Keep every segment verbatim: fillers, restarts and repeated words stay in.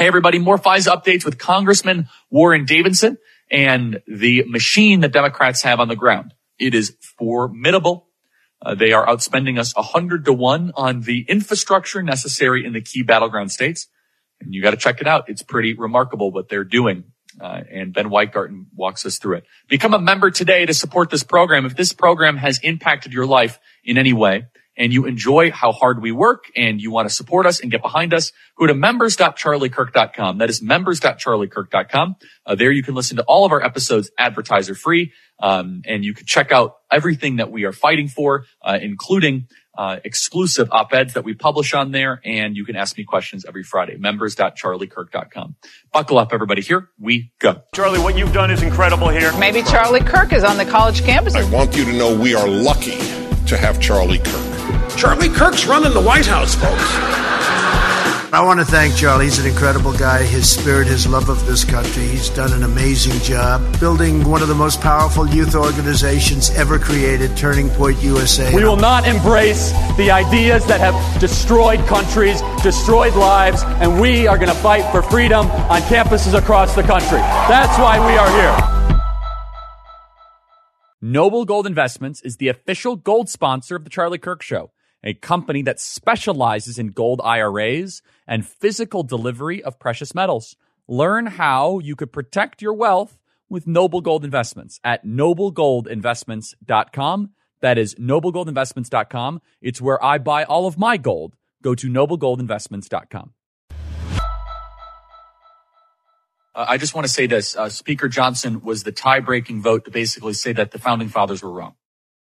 Hey, everybody, more FISA updates with Congressman Warren Davidson and the machine that Democrats have on the ground. It is formidable. Uh, they are outspending us one hundred to one on the infrastructure necessary in the key battleground states. And you got to check it out. It's pretty remarkable what they're doing. Uh, and Ben Weitgarten walks us through it. Become a member today to support this program. If this program has impacted your life in any way, and you enjoy how hard we work and you want to support us and get behind us, go to members dot charlie kirk dot com. That is members dot charlie kirk dot com. Uh, there you can listen to all of our episodes advertiser free. Um, and you can check out everything that we are fighting for, uh, including, uh, exclusive op-eds that we publish on there. And you can ask me questions every Friday. members dot charlie kirk dot com. Buckle up, everybody. Here we go. Charlie, what you've done is incredible here. Maybe Charlie Kirk is on the college campus. I want you to know we are lucky to have Charlie Kirk. Charlie Kirk's running the White House, folks. I want to thank Charlie. He's an incredible guy. His spirit, his love of this country. He's done an amazing job building one of the most powerful youth organizations ever created, Turning Point U S A. We will not embrace the ideas that have destroyed countries, destroyed lives, and we are going to fight for freedom on campuses across the country. That's why we are here. Noble Gold Investments is the official gold sponsor of The Charlie Kirk Show, a company that specializes in gold I R As and physical delivery of precious metals. Learn how you could protect your wealth with Noble Gold Investments at noble gold investments dot com. That is noble gold investments dot com. It's where I buy all of my gold. Go to noble gold investments dot com. Uh, I just want to say this. Uh, Speaker Johnson was the tie-breaking vote to basically say that the founding fathers were wrong.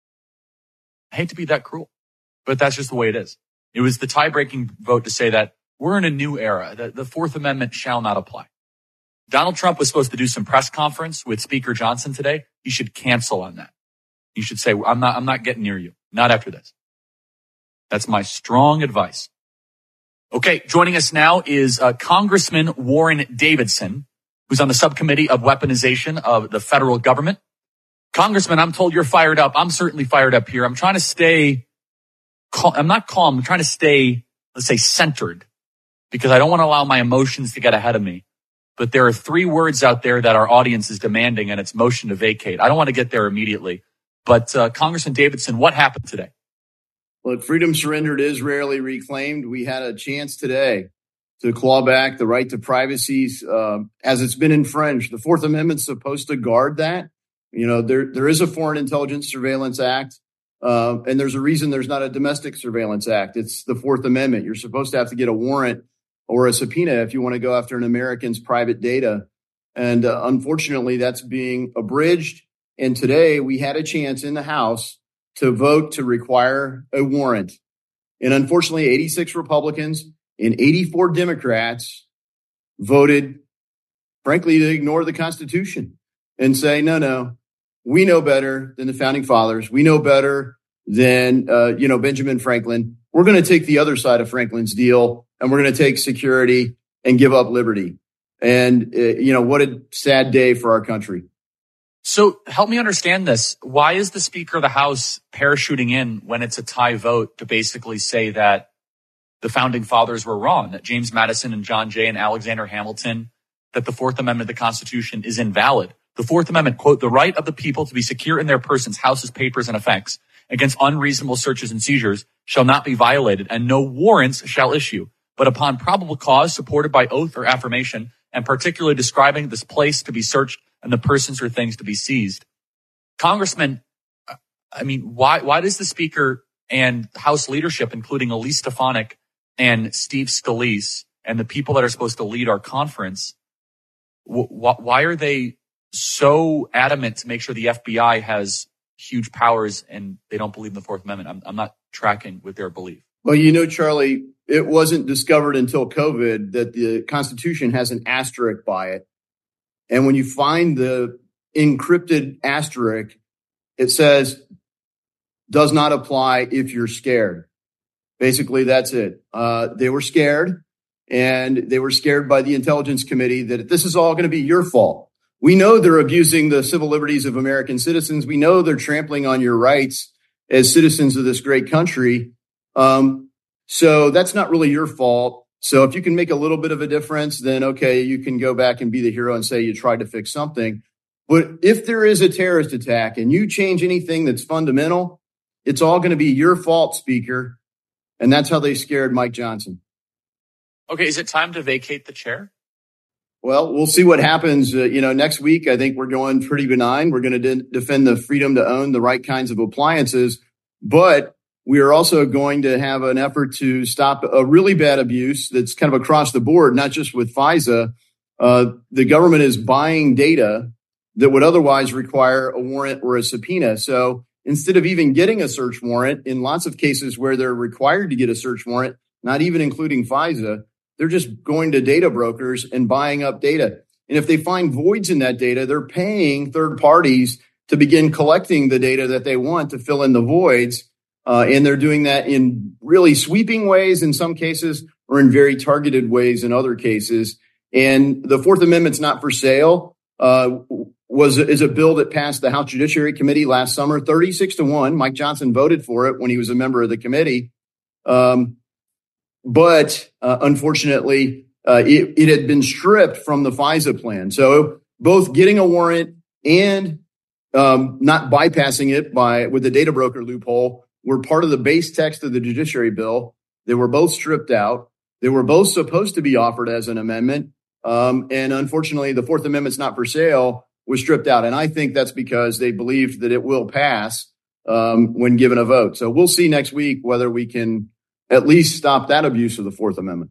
I hate to be that cruel, but that's just the way it is. It was the tie-breaking vote to say that we're in a new era, that the Fourth Amendment shall not apply. Donald Trump was supposed to do some press conference with Speaker Johnson today. He should cancel on that. He should say, I'm not, I'm not getting near you. Not after this. That's my strong advice. Okay, joining us now is uh, Congressman Warren Davidson, who's on the subcommittee of weaponization of the federal government. Congressman, I'm told you're fired up. I'm certainly fired up here. I'm trying to stay cal- I'm not calm. I'm trying to stay, let's say, centered, because I don't want to allow my emotions to get ahead of me. But there are three words out there that our audience is demanding, and it's motion to vacate. I don't want to get there immediately. But uh, Congressman Davidson, what happened today? Look, freedom surrendered is rarely reclaimed. We had a chance today to claw back the right to privacy uh, as it's been infringed. The Fourth Amendment's supposed to guard that. You know, there there is a Foreign Intelligence Surveillance Act, uh, and there's a reason there's not a Domestic Surveillance Act. It's the Fourth Amendment. You're supposed to have to get a warrant or a subpoena if you want to go after an American's private data. And uh, unfortunately, that's being abridged. And today we had a chance in the House to vote to require a warrant. And unfortunately, eighty-six Republicans and eighty-four Democrats voted, frankly, to ignore the Constitution and say, no, no, we know better than the founding fathers. We know better than, uh, you know, Benjamin Franklin. We're going to take the other side of Franklin's deal, and we're going to take security and give up liberty. And, uh, you know, what a sad day for our country. So help me understand this. Why is the Speaker of the House parachuting in when it's a tie vote to basically say that the founding fathers were wrong, that James Madison and John Jay and Alexander Hamilton, that the Fourth Amendment of the Constitution is invalid? The Fourth Amendment, quote, the right of the people to be secure in their persons, houses, papers, and effects against unreasonable searches and seizures shall not be violated, and no warrants shall issue, but upon probable cause supported by oath or affirmation, and particularly describing this place to be searched and the persons or things to be seized. Congressman, I mean, why why does the Speaker and House leadership, including Elise Stefanik and Steve Scalise and the people that are supposed to lead our conference, wh- why are they so adamant to make sure the F B I has huge powers and they don't believe in the Fourth Amendment? I'm, I'm not tracking with their belief. Well, you know, Charlie, it wasn't discovered until COVID that the Constitution has an asterisk by it. And when you find the encrypted asterisk, it says, does not apply if you're scared. Basically, that's it. Uh, they were scared, and they were scared by the Intelligence Committee that this is all going to be your fault. We know they're abusing the civil liberties of American citizens. We know they're trampling on your rights as citizens of this great country. Um, so that's not really your fault. So if you can make a little bit of a difference, then okay, you can go back and be the hero and say you tried to fix something. But if there is a terrorist attack and you change anything that's fundamental, it's all going to be your fault, Speaker. And that's how they scared Mike Johnson. Okay, is it time to vacate the chair? Well, we'll see what happens. Uh, you know, next week, I think we're going pretty benign. We're going to de- defend the freedom to own the right kinds of appliances. But we are also going to have an effort to stop a really bad abuse that's kind of across the board, not just with FISA. Uh, the government is buying data that would otherwise require a warrant or a subpoena. So instead of even getting a search warrant, in lots of cases where they're required to get a search warrant, not even including FISA, they're just going to data brokers and buying up data. And if they find voids in that data, they're paying third parties to begin collecting the data that they want to fill in the voids. Uh, and they're doing that in really sweeping ways in some cases or in very targeted ways in other cases. And the Fourth Amendment's not for sale uh, was is a bill that passed the House Judiciary Committee last summer, thirty-six to one. Mike Johnson voted for it when he was a member of the committee. Um, but uh, unfortunately, uh, it, it had been stripped from the FISA plan. So both getting a warrant and um, not bypassing it by with the data broker loophole were part of the base text of the judiciary bill. They were both stripped out. They were both supposed to be offered as an amendment. Um, and unfortunately, the Fourth Amendment's not for sale was stripped out. And I think that's because they believed that it will pass um, when given a vote. So we'll see next week whether we can at least stop that abuse of the Fourth Amendment.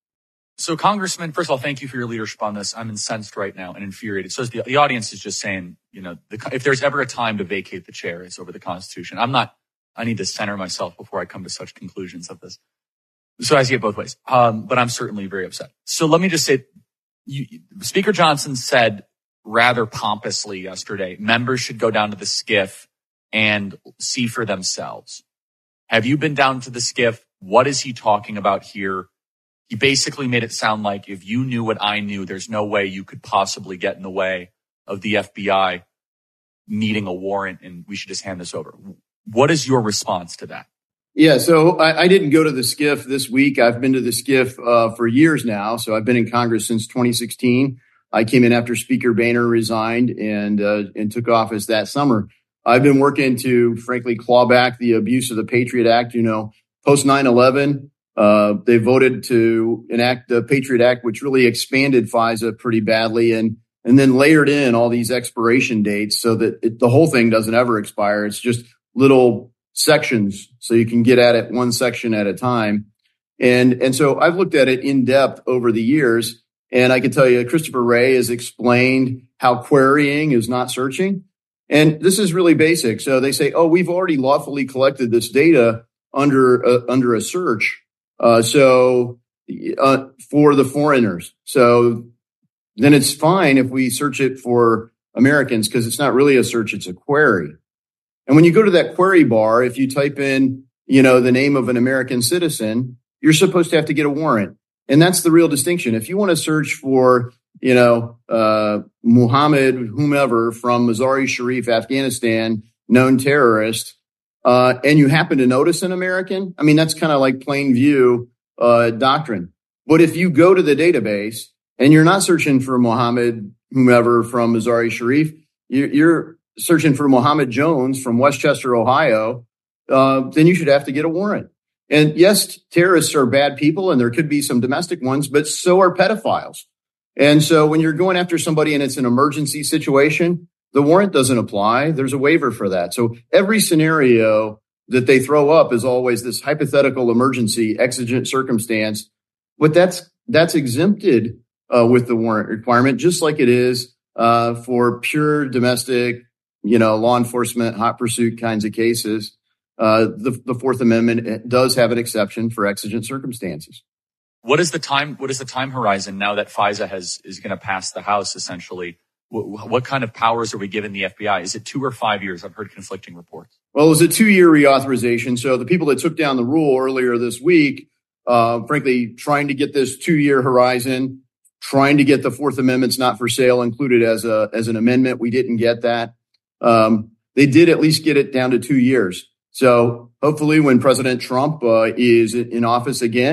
So, Congressman, first of all, thank you for your leadership on this. I'm incensed right now and infuriated. So the, the audience is just saying, you know, the, if there's ever a time to vacate the chair, it's over the Constitution. I'm not, I need to center myself before I come to such conclusions of this. So I see it both ways. Um, but I'm certainly very upset. So let me just say, you, Speaker Johnson said rather pompously yesterday, members should go down to the SCIF and see for themselves. Have you been down to the SCIF? What is he talking about here? He basically made it sound like if you knew what I knew, there's no way you could possibly get in the way of the F B I needing a warrant and we should just hand this over. What is your response to that? Yeah, so I, I didn't go to the SCIF this week. I've been to the SCIF uh, for years now. So I've been in Congress since twenty sixteen. I came in after Speaker Boehner resigned and uh, and took office that summer. I've been working to, frankly, claw back the abuse of the Patriot Act. You know, post nine eleven, uh, they voted to enact the Patriot Act, which really expanded FISA pretty badly and and then layered in all these expiration dates so that it, the whole thing doesn't ever expire. It's just little sections so you can get at it one section at a time. And, and so I've looked at it in depth over the years. And I can tell you, Christopher Wray has explained how querying is not searching. And this is really basic. So they say, oh, we've already lawfully collected this data under, uh, under a search. Uh, so, uh, for the foreigners. So then it's fine if we search it for Americans because it's not really a search, it's a query. And when you go to that query bar, if you type in, you know, the name of an American citizen, you're supposed to have to get a warrant. And that's the real distinction. If you want to search for, you know, uh, Muhammad, whomever from Mazar-e-Sharif, Afghanistan, known terrorist, uh, and you happen to notice an American, I mean, that's kind of like plain view, uh, doctrine. But if you go to the database and you're not searching for Muhammad, whomever from Mazar-e-Sharif, you're searching for Muhammad Jones from Westchester, Ohio, uh, then you should have to get a warrant. And yes, terrorists are bad people and there could be some domestic ones, but so are pedophiles. And so when you're going after somebody and it's an emergency situation, the warrant doesn't apply. There's a waiver for that. So every scenario that they throw up is always this hypothetical emergency, exigent circumstance, but that's, that's exempted uh, with the warrant requirement, just like it is uh, for pure domestic, you know, law enforcement, hot pursuit kinds of cases. Uh, the, the Fourth Amendment does have an exception for exigent circumstances. What is the time? What is the time horizon now that FISA has is going to pass the House? Essentially, what, what kind of powers are we giving the F B I? Is it two or five years? I've heard conflicting reports. Well, it was a two-year reauthorization. So the people that took down the rule earlier this week, uh, frankly, trying to get this two-year horizon, trying to get the Fourth Amendment's not for sale included as a as an amendment. We didn't get that. Um, they did at least get it down to two years. So hopefully when President Trump uh, is in office again,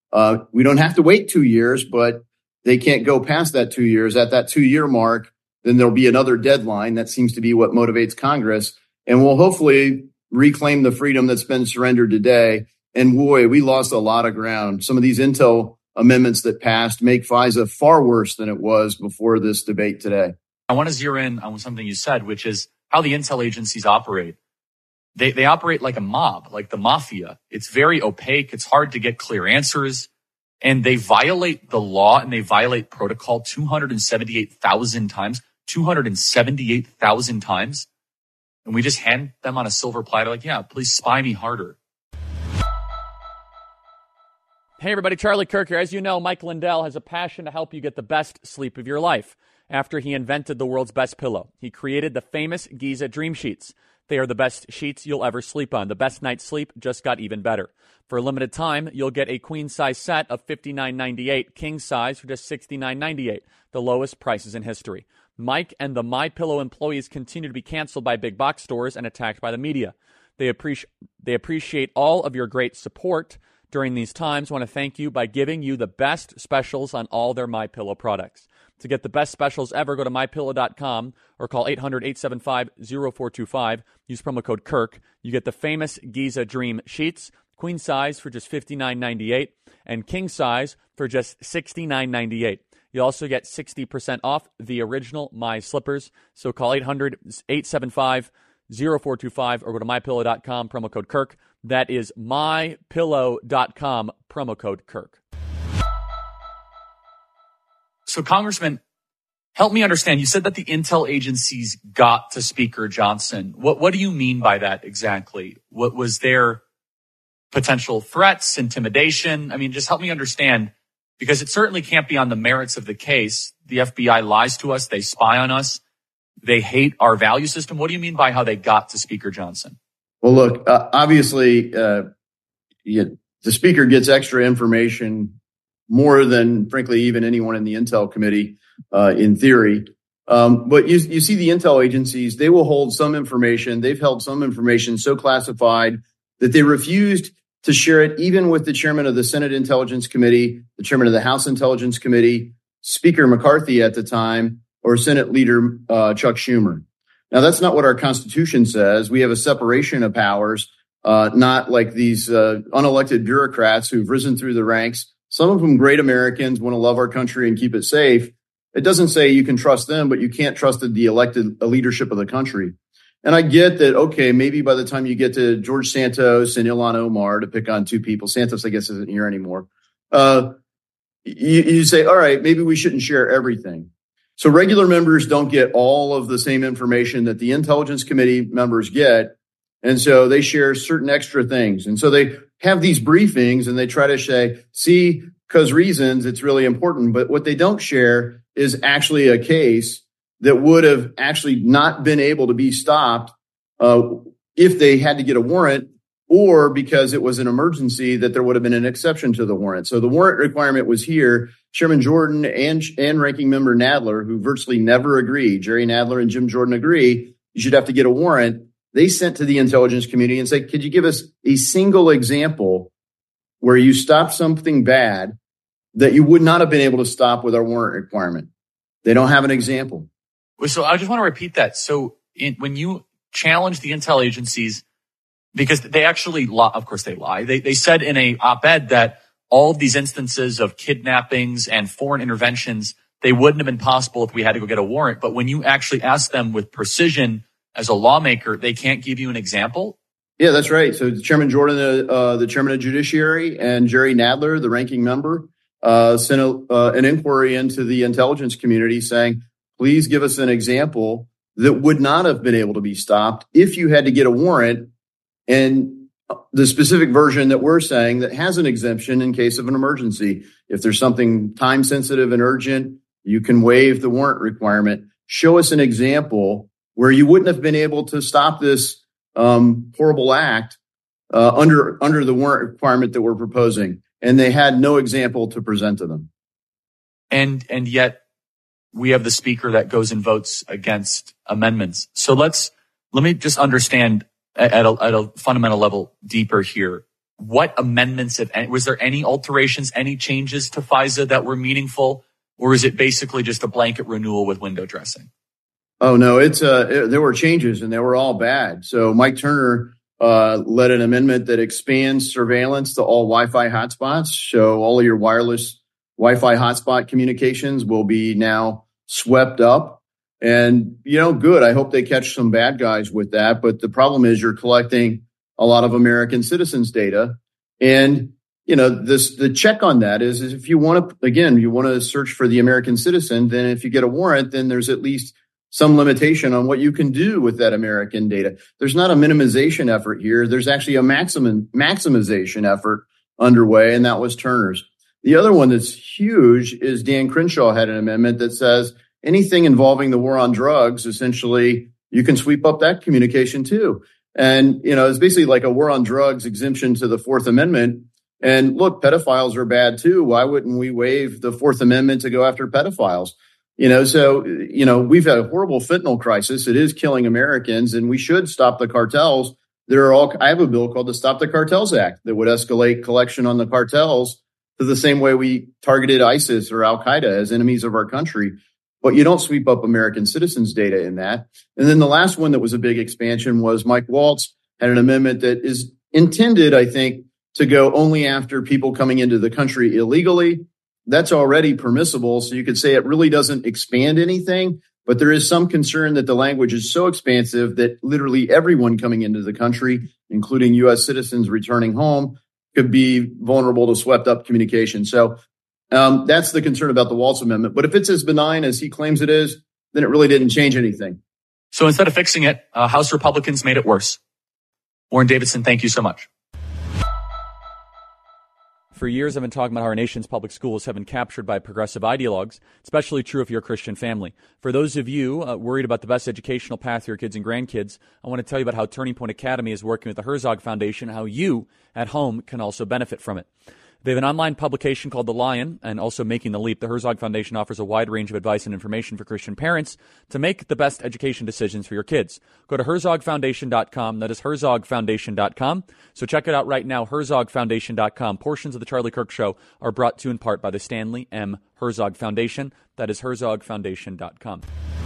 Uh, we don't have to wait two years, but they can't go past that two years. At that two-year mark, then there'll be another deadline. That seems to be what motivates Congress. And we'll hopefully reclaim the freedom that's been surrendered today. And boy, we lost a lot of ground. Some of these Intel amendments that passed make FISA far worse than it was before this debate today. I want to zero in on something you said, which is how the intel agencies operate. They they operate like a mob, like the mafia. It's very opaque. It's hard to get clear answers. And they violate the law and they violate protocol two hundred seventy-eight thousand times, two hundred seventy-eight thousand times. And we just hand them on a silver platter like, yeah, please spy me harder. Hey everybody, Charlie Kirk here. As you know, Mike Lindell has a passion to help you get the best sleep of your life. After he invented the world's best pillow, he created the famous Giza Dream Sheets. They are the best sheets you'll ever sleep on. The best night's sleep just got even better. For a limited time, you'll get a queen-size set of fifty-nine ninety-eight, king size for just sixty-nine ninety-eight, the lowest prices in history. Mike and the MyPillow employees continue to be canceled by big box stores and attacked by the media. They appreciate they appreciate all of your great support during these times. I want to thank you by giving you the best specials on all their MyPillow products. To get the best specials ever, go to my pillow dot com or call eight hundred, eight seven five, zero four two five. Use promo code Kirk. You get the famous Giza Dream Sheets, queen size for just fifty-nine ninety-eight, and king size for just sixty-nine ninety-eight. You also get sixty percent off the original My Slippers. So call eight hundred, eight seven five, zero four two five or go to my pillow dot com, promo code Kirk. That is my pillow dot com, promo code Kirk. So, Congressman, help me understand. You said that the intel agencies got to Speaker Johnson. What what do you mean by that exactly? What was there potential threats, intimidation? I mean, just help me understand, because it certainly can't be on the merits of the case. The F B I lies to us. They spy on us. They hate our value system. What do you mean by how they got to Speaker Johnson? Well, look, uh, obviously, uh, yeah, the Speaker gets extra information more than, frankly, even anyone in the Intel Committee, uh, in theory. Um, but you, you see the Intel agencies, they will hold some information. They've held some information so classified that they refused to share it even with the chairman of the Senate Intelligence Committee, the chairman of the House Intelligence Committee, Speaker McCarthy at the time, or Senate Leader uh, Chuck Schumer. Now, that's not what our Constitution says. We have a separation of powers, uh, not like these uh, unelected bureaucrats who've risen through the ranks. Some of them great Americans, want to love our country and keep it safe. It doesn't say you can trust them, but you can't trust the elected leadership of the country. And I get that, okay, maybe by the time you get to George Santos and Ilhan Omar, to pick on two people, Santos, I guess, isn't here anymore, uh, you, you say, all right, maybe we shouldn't share everything. So regular members don't get all of the same information that the Intelligence Committee members get. And so they share certain extra things. And so they have these briefings and they try to say, see, because reasons, it's really important. But what they don't share is actually a case that would have actually not been able to be stopped uh, if they had to get a warrant, or because it was an emergency that there would have been an exception to the warrant. So the warrant requirement was here. Chairman Jordan and, and Ranking Member Nadler, who virtually never agree, Jerry Nadler and Jim Jordan agree, you should have to get a warrant. They sent to the intelligence community and said, could you give us a single example where you stopped something bad that you would not have been able to stop with our warrant requirement? They don't have an example. So I just want to repeat that. So in, when you challenge the intel agencies, because they actually lie, of course they lie. They, they said in a op-ed that all of these instances of kidnappings and foreign interventions, they wouldn't have been possible if we had to go get a warrant. But when you actually ask them with precision as a lawmaker, they can't give you an example? Yeah, that's right. So Chairman Jordan, uh, the chairman of Judiciary, and Jerry Nadler, the ranking member, uh, sent a, uh, an inquiry into the intelligence community saying, please give us an example that would not have been able to be stopped if you had to get a warrant. And the specific version that we're saying that has an exemption in case of an emergency. If there's something time sensitive and urgent, you can waive the warrant requirement. Show us an example where you wouldn't have been able to stop this um, horrible act uh, under under the warrant requirement that we're proposing. And they had no example to present to them. And and yet we have the speaker that goes and votes against amendments. So let's let me just understand at a, at a fundamental level deeper here. what amendments, if any, was there any alterations, any changes to FISA that were meaningful? Or is it basically just a blanket renewal with window dressing? Oh, no, it's uh, it, there were changes and they were all bad. So Mike Turner uh, led an amendment that expands surveillance to all Wi-Fi hotspots. So all of your wireless Wi-Fi hotspot communications will be now swept up. And, you know, good. I hope they catch some bad guys with that. But the problem is you're collecting a lot of American citizens' data. And, you know, this the check on that is, is if you want to, again, you want to search for the American citizen, then if you get a warrant, then there's at least some limitation on what you can do with that American data. There's not a minimization effort here. There's actually a maximum maximization effort underway, and that was Turner's. The other one that's huge is Dan Crenshaw had an amendment that says anything involving the war on drugs, essentially, you can sweep up that communication too. And, you know, it's basically like a war on drugs exemption to the Fourth Amendment. And look, pedophiles are bad too. Why wouldn't we waive the Fourth Amendment to go after pedophiles? You know, so, you know, we've had a horrible fentanyl crisis. It is killing Americans, and we should stop the cartels. There are all, I have a bill called the Stop the Cartels Act that would escalate collection on the cartels to the same way we targeted ISIS or Al Qaeda as enemies of our country. But you don't sweep up American citizens' data in that. And then the last one that was a big expansion was Mike Waltz had an amendment that is intended, I think, to go only after people coming into the country illegally. That's already permissible. So you could say it really doesn't expand anything, but there is some concern that the language is so expansive that literally everyone coming into the country, including U S citizens returning home, could be vulnerable to swept up communication. So um, that's the concern about the Waltz Amendment. But if it's as benign as he claims it is, then it really didn't change anything. So instead of fixing it, uh, House Republicans made it worse. Warren Davidson, thank you so much. For years, I've been talking about how our nation's public schools have been captured by progressive ideologues, especially true if you're a Christian family. For those of you uh, worried about the best educational path for your kids and grandkids, I want to tell you about how Turning Point Academy is working with the Herzog Foundation and how you at home can also benefit from it. They have an online publication called The Lion and also Making the Leap. The Herzog Foundation offers a wide range of advice and information for Christian parents to make the best education decisions for your kids. Go to herzog foundation dot com. That is herzog foundation dot com. So check it out right now, herzog foundation dot com. Portions of The Charlie Kirk Show are brought to you in part by the Stanley M. Herzog Foundation. That is herzog foundation dot com.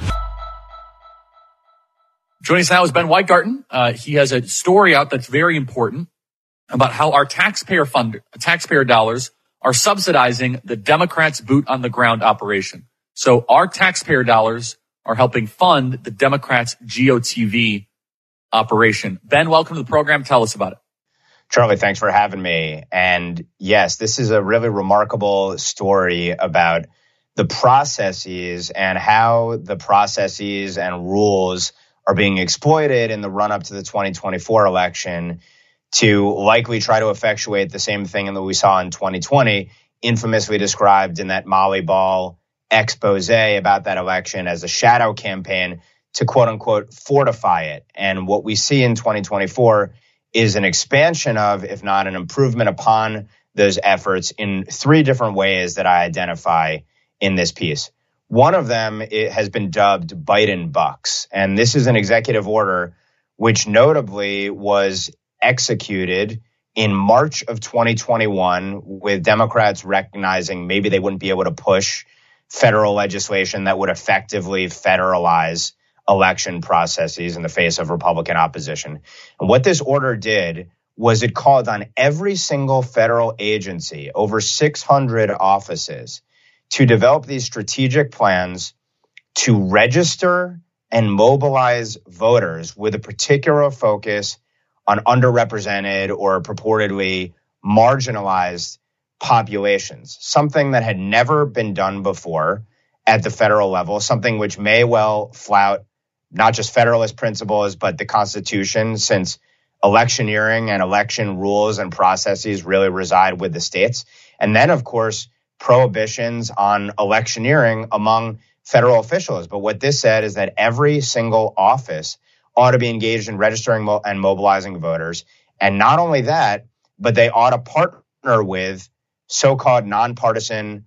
Joining us now is Ben Weingarten. Uh, he has a story out that's very important about how our taxpayer fund, taxpayer dollars are subsidizing the Democrats' boot on the ground operation. So our taxpayer dollars are helping fund the Democrats' G O T V operation. Ben, welcome to the program. Tell us about it. Charlie, thanks for having me. And yes, this is a really remarkable story about the processes and how the processes and rules are being exploited in the run-up to the twenty twenty-four election to likely try to effectuate the same thing that we saw in twenty twenty, infamously described in that Molly Ball expose about that election as a shadow campaign to quote unquote fortify it. And what we see in twenty twenty-four is an expansion of, if not an improvement upon those efforts in three different ways that I identify in this piece. One of them it has been dubbed Biden Bucks. And this is an executive order which notably was executed in March of twenty twenty-one, with Democrats recognizing maybe they wouldn't be able to push federal legislation that would effectively federalize election processes in the face of Republican opposition. And what this order did was it called on every single federal agency, over six hundred offices, to develop these strategic plans to register and mobilize voters with a particular focus on underrepresented or purportedly marginalized populations, something that had never been done before at the federal level, something which may well flout not just Federalist principles, but the Constitution, since electioneering and election rules and processes really reside with the states. And then, of course, prohibitions on electioneering among federal officials. But what this said is that every single office ought to be engaged in registering mo- and mobilizing voters. And not only that, but they ought to partner with so-called nonpartisan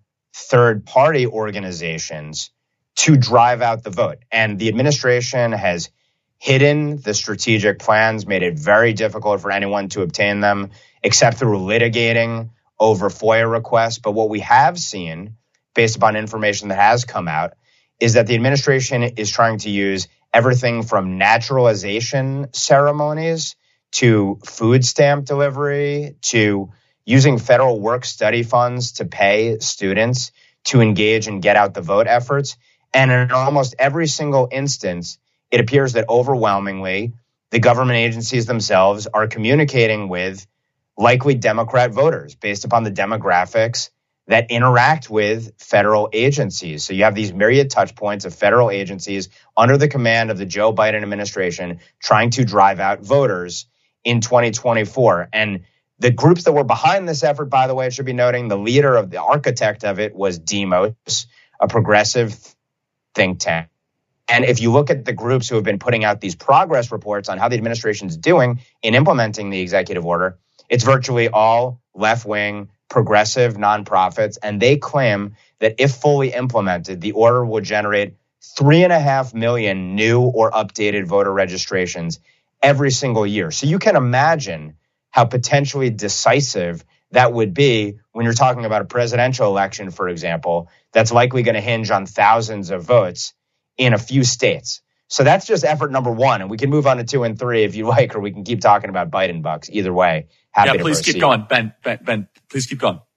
third-party organizations to drive out the vote. And the administration has hidden the strategic plans, made it very difficult for anyone to obtain them, except through litigating over FOIA requests. But what we have seen, based upon information that has come out, is that the administration is trying to use everything from naturalization ceremonies to food stamp delivery to using federal work study funds to pay students to engage in get out the vote efforts. And in almost every single instance, it appears that overwhelmingly the government agencies themselves are communicating with likely Democrat voters based upon the demographics that interact with federal agencies. So you have these myriad touch points of federal agencies under the command of the Joe Biden administration trying to drive out voters in twenty twenty-four. And the groups that were behind this effort, by the way, it should be noting, the leader of the architect of it was Demos, a progressive think tank. And if you look at the groups who have been putting out these progress reports on how the administration is doing in implementing the executive order, it's virtually all left-wing, progressive nonprofits. And they claim that if fully implemented, the order will generate three and a half million new or updated voter registrations every single year. So you can imagine how potentially decisive that would be when you're talking about a presidential election, for example, that's likely going to hinge on thousands of votes in a few states. So that's just effort number one. And we can move on to two and three if you like, or we can keep talking about Biden bucks. Either way, happy yeah, to please proceed. keep going. Ben, Ben, Ben, please keep going.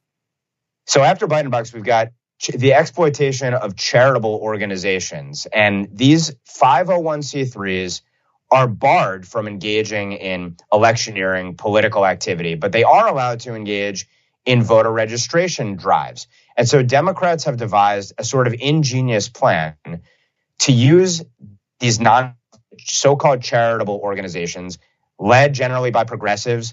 So after Biden bucks, we've got ch- the exploitation of charitable organizations. And these five oh one c threes are barred from engaging in electioneering political activity, but they are allowed to engage in voter registration drives. And so Democrats have devised a sort of ingenious plan to use these non so-called charitable organizations led generally by progressives,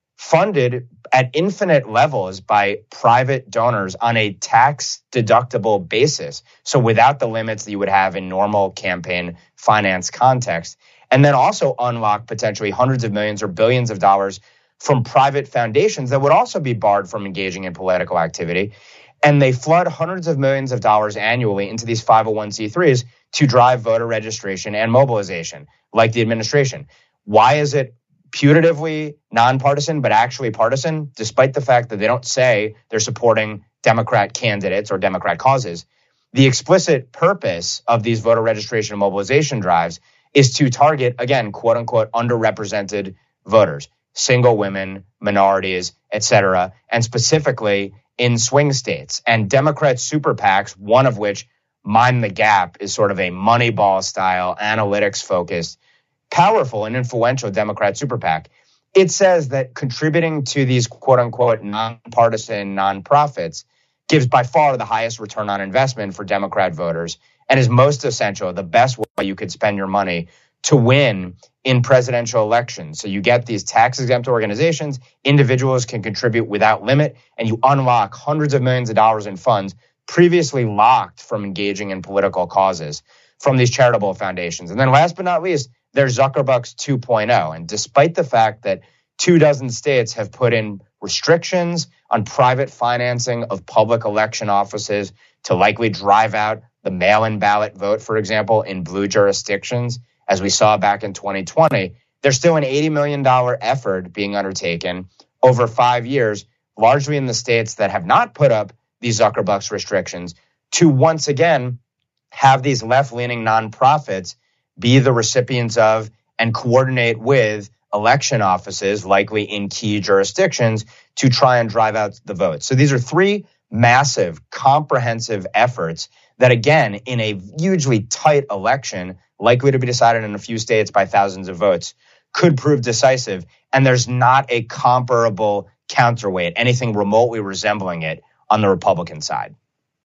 funded at infinite levels by private donors on a tax deductible basis. So without the limits that you would have in normal campaign finance context. And then also unlock potentially hundreds of millions or billions of dollars from private foundations that would also be barred from engaging in political activity. And they flood hundreds of millions of dollars annually into these five oh one c threes to drive voter registration and mobilization, like the administration. Why is it putatively nonpartisan, but actually partisan, despite the fact that they don't say they're supporting Democrat candidates or Democrat causes? The explicit purpose of these voter registration and mobilization drives is to target, again, quote unquote, underrepresented voters, single women, minorities, et cetera, and specifically in swing states. And Democrat super PACs, one of which, Mind the Gap, is sort of a Moneyball style, analytics focused, powerful and influential Democrat super PAC. It says that contributing to these quote unquote nonpartisan nonprofits gives by far the highest return on investment for Democrat voters and is most essential, the best way you could spend your money to win in presidential elections. So you get these tax-exempt organizations, individuals can contribute without limit, and you unlock hundreds of millions of dollars in funds previously locked from engaging in political causes from these charitable foundations. And then last but not least, there's Zuckerbucks two point oh. And despite the fact that two dozen states have put in restrictions on private financing of public election offices to likely drive out the mail-in ballot vote, for example, in blue jurisdictions, as we saw back in twenty twenty, there's still an eighty million dollars effort being undertaken over five years, largely in the states that have not put up these Zuckerbucks restrictions, to once again have these left-leaning nonprofits be the recipients of and coordinate with election offices, likely in key jurisdictions, to try and drive out the votes. So these are three massive, comprehensive efforts that, again, in a hugely tight election, likely to be decided in a few states by thousands of votes, could prove decisive. And there's not a comparable counterweight, anything remotely resembling it on the Republican side.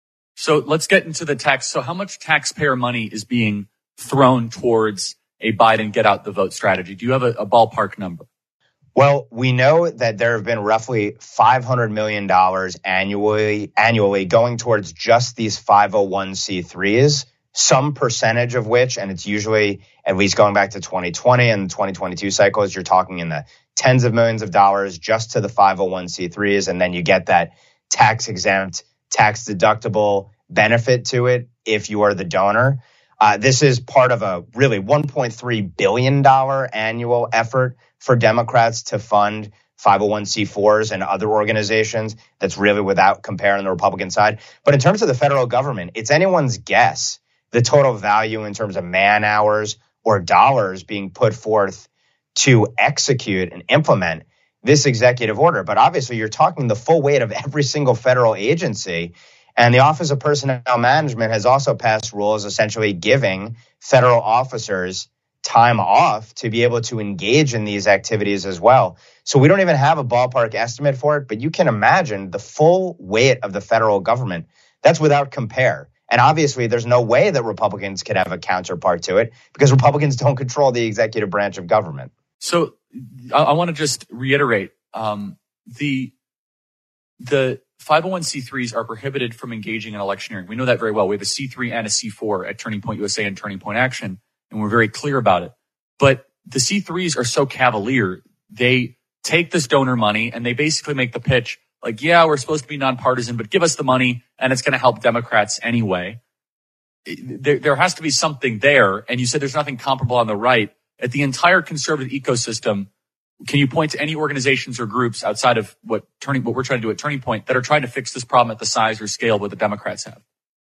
So let's get into the tax. So how much taxpayer money is being thrown towards a Biden get out the vote strategy? Do you have a, a ballpark number? Well, we know that there have been roughly five hundred million dollars annually, annually going towards just these five oh one c threes, some percentage of which, and it's usually at least going back to twenty twenty and twenty twenty-two cycles, you're talking in the tens of millions of dollars just to the five oh one c threes. And then you get that tax exempt, tax deductible benefit to it if you are the donor. Uh, this is part of a really one point three billion dollars annual effort for Democrats to fund five oh one c fours and other organizations. That's really without compare on the Republican side. But in terms of the federal government, it's anyone's guess the total value in terms of man hours or dollars being put forth to execute and implement this executive order. But obviously, you're talking the full weight of every single federal agency. And the Office of Personnel Management has also passed rules essentially giving federal officers time off to be able to engage in these activities as well. So we don't even have a ballpark estimate for it, but you can imagine the full weight of the federal government. That's without compare. And obviously, there's no way that Republicans could have a counterpart to it because Republicans don't control the executive branch of government. So I, I want to just reiterate, um, the the five oh one c threes are prohibited from engaging in electioneering. We know that very well. We have a C three and a C four at Turning Point U S A and Turning Point Action, and we're very clear about it. But the C threes are so cavalier. They take this donor money and they basically make the pitch like, yeah, we're supposed to be nonpartisan, but give us the money and it's going to help Democrats anyway. There, there has to be something there. And you said there's nothing comparable on the right. At the entire conservative ecosystem, can you point to any organizations or groups outside of what turning what we're trying to do at Turning Point that are trying to fix this problem at the size or scale what the Democrats have?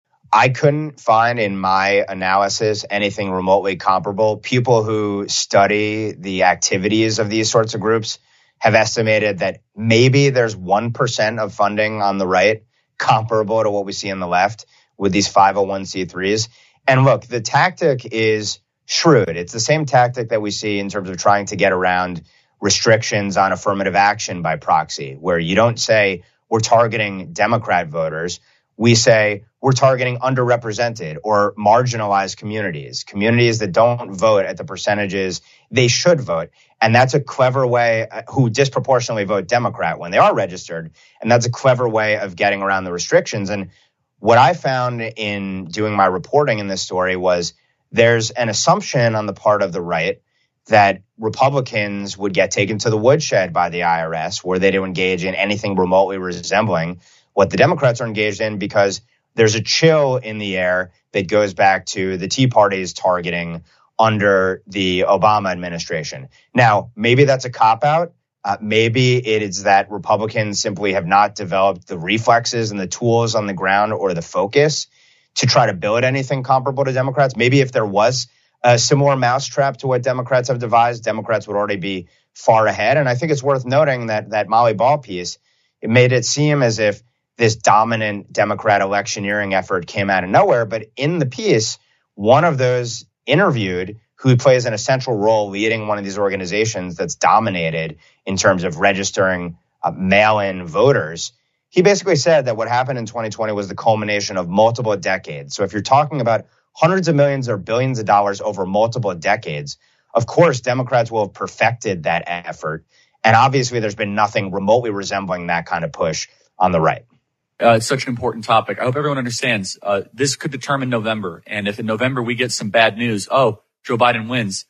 I couldn't find in my analysis anything remotely comparable. People who study the activities of these sorts of groups have estimated that maybe there's one percent of funding on the right comparable to what we see on the left with these five oh one c threes. And look, the tactic is shrewd. It's the same tactic that we see in terms of trying to get around restrictions on affirmative action by proxy, where you don't say we're targeting Democrat voters. We say we're targeting underrepresented or marginalized communities, communities that don't vote at the percentages they should vote. And that's a clever way, who disproportionately vote Democrat when they are registered. And that's a clever way of getting around the restrictions. And what I found in doing my reporting in this story was there's an assumption on the part of the right that Republicans would get taken to the woodshed by the I R S were they to engage in anything remotely resembling what the Democrats are engaged in, because there's a chill in the air that goes back to the Tea Party's targeting under the Obama administration. Now, maybe that's a cop-out. Uh, maybe it is that Republicans simply have not developed the reflexes and the tools on the ground or the focus to try to build anything comparable to Democrats. Maybe if there was a similar mousetrap to what Democrats have devised, Democrats would already be far ahead. And I think it's worth noting that that Molly Ball piece, it made it seem as if this dominant Democrat electioneering effort came out of nowhere. But in the piece, one of those interviewed, who plays an essential role leading one of these organizations that's dominated in terms of registering uh, mail-in voters, he basically said that what happened in twenty twenty was the culmination of multiple decades. So if you're talking about hundreds of millions or billions of dollars over multiple decades, of course, Democrats will have perfected that effort. And obviously, there's been nothing remotely resembling that kind of push on the right. Uh, it's such an important topic. I hope everyone understands uh, this could determine November. And if in November we get some bad news, oh, Joe Biden wins,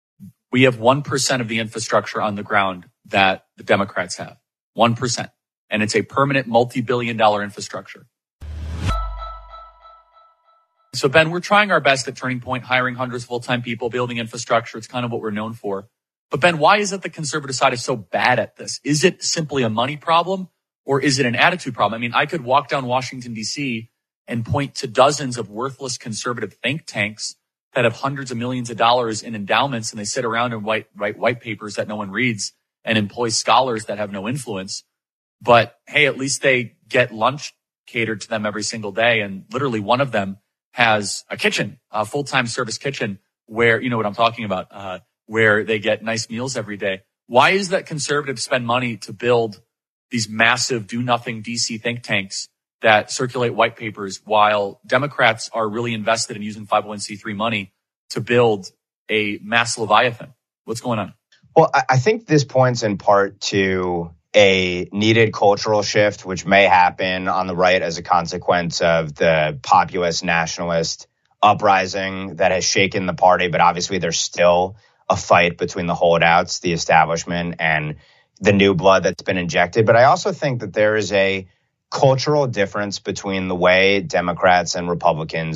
we have one percent of the infrastructure on the ground that the Democrats have. one percent. And it's a permanent multi-billion dollar infrastructure. So, Ben, we're trying our best at Turning Point, hiring hundreds of full-time people, building infrastructure. It's kind of what we're known for. But, Ben, why is it the conservative side is so bad at this? Is it simply a money problem? Or is it an attitude problem? I mean, I could walk down Washington, D C and point to dozens of worthless conservative think tanks that have hundreds of millions of dollars in endowments, and they sit around and write, write white papers that no one reads and employ scholars that have no influence. But, hey, at least they get lunch catered to them every single day. And literally one of them has a kitchen, a full-time service kitchen where, you know what I'm talking about, uh, where they get nice meals every day. Why is that conservatives spend money to build these massive do-nothing D C think tanks that circulate white papers, while Democrats are really invested in using five oh one c three money to build a mass Leviathan? What's going on? Well, I think this points in part to a needed cultural shift, which may happen on the right as a consequence of the populist nationalist uprising that has shaken the party. But obviously, there's still a fight between the holdouts, the establishment, and the new blood that's been injected. But I also think that there is a cultural difference between the way Democrats and Republicans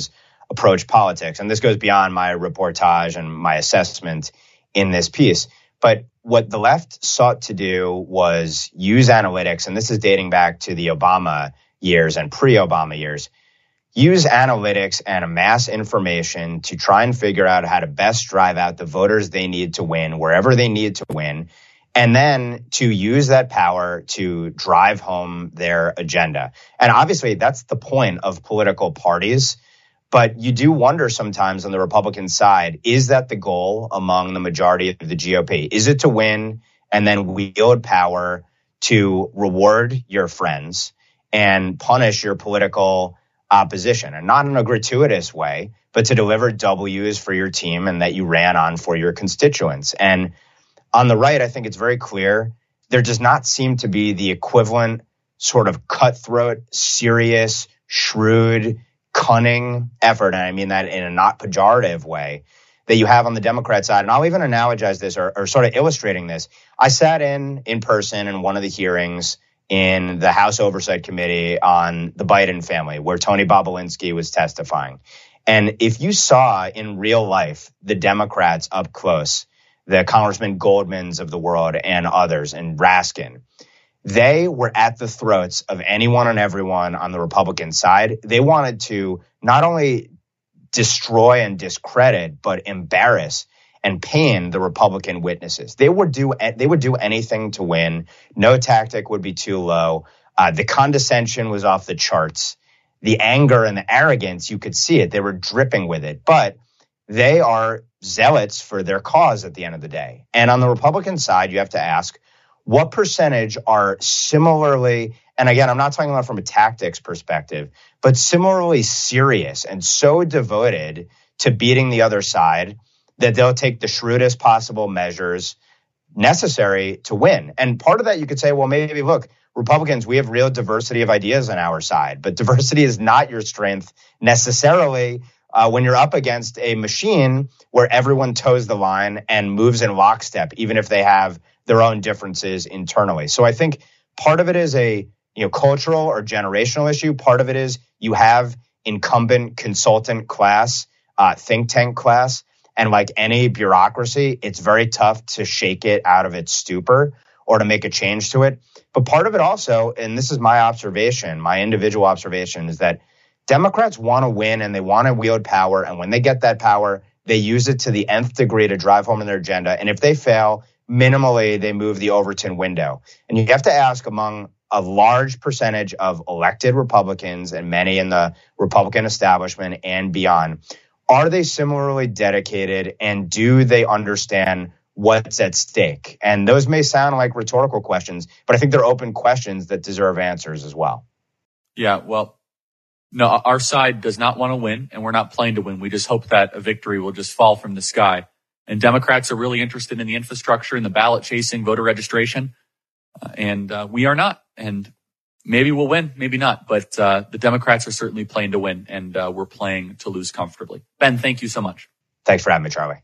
approach politics. And this goes beyond my reportage and my assessment in this piece. But what the left sought to do was use analytics, and this is dating back to the Obama years and pre-Obama years, use analytics and amass information to try and figure out how to best drive out the voters they need to win, wherever they need to win, and then to use that power to drive home their agenda. And obviously, that's the point of political parties. But you do wonder sometimes on the Republican side, is that the goal among the majority of the G O P? Is it to win and then wield power to reward your friends and punish your political opposition? And not in a gratuitous way, but to deliver W's for your team and that you ran on for your constituents. And on the right, I think it's very clear there does not seem to be the equivalent sort of cutthroat, serious, shrewd, cunning effort, and I mean that in a not pejorative way, that you have on the Democrat side. And I'll even analogize this or, or sort of illustrating this. I sat in in person in one of the hearings in the House Oversight Committee on the Biden family, where Tony Bobulinski was testifying. And if you saw in real life the Democrats up close, the Congressman Goldmans of the world and others, and Raskin, they were at the throats of anyone and everyone on the Republican side. They wanted to not only destroy and discredit, but embarrass and pain the Republican witnesses. They would do they would do anything to win. No tactic would be too low. Uh, the condescension was off the charts. The anger and the arrogance, you could see it. They were dripping with it. But they are zealots for their cause at the end of the day. And on the Republican side, you have to ask, what percentage are similarly, and again, I'm not talking about from a tactics perspective, but similarly serious and so devoted to beating the other side that they'll take the shrewdest possible measures necessary to win? And part of that, you could say, well, maybe, look, Republicans, we have real diversity of ideas on our side, but diversity is not your strength necessarily uh, when you're up against a machine where everyone toes the line and moves in lockstep, even if they have their own differences internally. So I think part of it is a you know cultural or generational issue. Part of it is you have incumbent consultant class, uh, think tank class, and like any bureaucracy, it's very tough to shake it out of its stupor or to make a change to it. But part of it also, and this is my observation, my individual observation, is that Democrats want to win and they want to wield power. And when they get that power, they use it to the nth degree to drive home their agenda. And if they fail, minimally, they move the Overton window. And you have to ask, among a large percentage of elected Republicans and many in the Republican establishment and beyond, are they similarly dedicated and do they understand what's at stake? And those may sound like rhetorical questions, but I think they're open questions that deserve answers as well. Yeah, well, no, our side does not want to win, and we're not playing to win. We just hope that a victory will just fall from the sky. And Democrats are really interested in the infrastructure and the ballot chasing, voter registration. Uh, and uh, we are not. And maybe we'll win, maybe not. But uh, the Democrats are certainly playing to win, and uh, we're playing to lose comfortably. Ben, thank you so much. Thanks for having me, Charlie.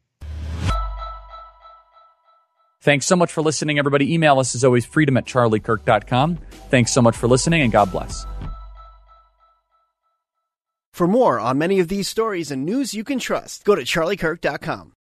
Thanks so much for listening, everybody. Email us as always, freedom at charlie kirk dot com. Thanks so much for listening, and God bless. For more on many of these stories and news you can trust, go to charlie kirk dot com.